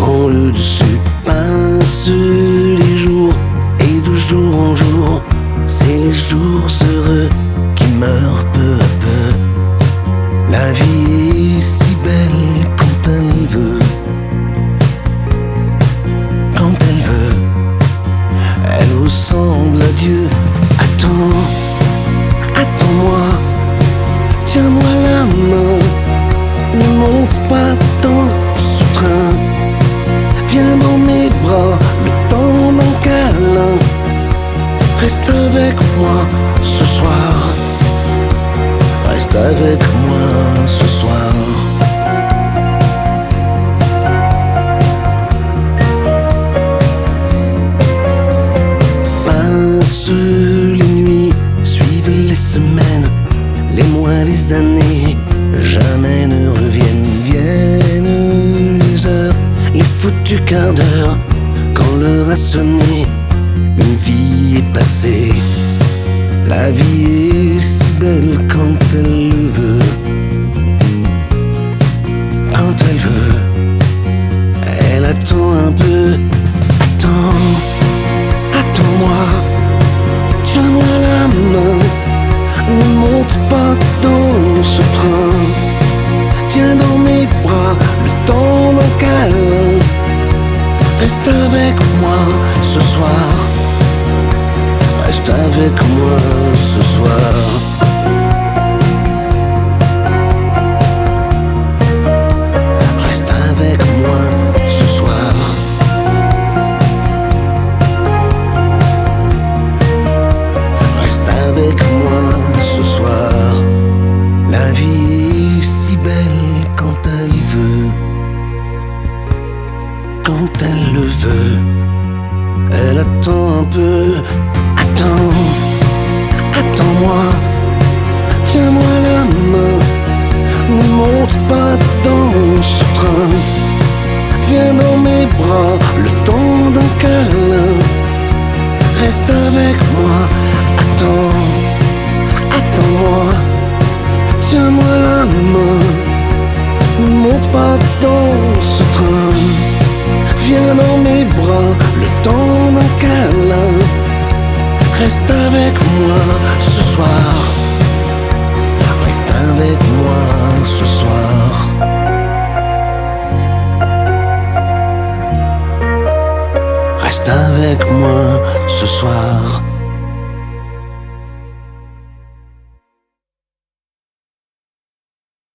prend le dessus. Passent les jours et de jour en jour, c'est les jours heureux qui meurent peu à peu. La vie est si belle quand elle veut. Quand elle veut, elle ressemble à Dieu. Attends, attends-moi, tiens-moi la main. Ne monte pas dans ce train. Viens dans mes bras, le temps d'un câlin. Reste avec moi ce soir. Reste avec moi ce soir. Passent les nuits, suivent les semaines, les mois, les années, jamais ne reviennent. Viennent les heures, les foutus quarts d'heure, quand l'heure a sonné, une vie est passée. La vie est si belle quand elle le veut. Quand elle veut, elle attend un peu. Attends, attends-moi, tiens-moi la main. Ne monte pas dans ce train. Viens dans mes bras, le temps d'un câlin. Reste avec moi ce soir. Reste avec moi ce soir. Reste avec moi ce soir. Reste avec moi ce soir. La vie est si belle quand elle veut. Quand elle le veut, elle attend un peu. Attends, attends-moi, tiens-moi la main. Ne monte pas dans ce train. Viens dans mes bras, le temps d'un câlin. Reste avec moi, attends, attends-moi, tiens-moi la main. Ne monte pas dans ce train. Viens dans mes bras, le temps d'un câlin. Reste avec moi ce soir. Reste avec moi ce soir. Reste avec moi ce soir.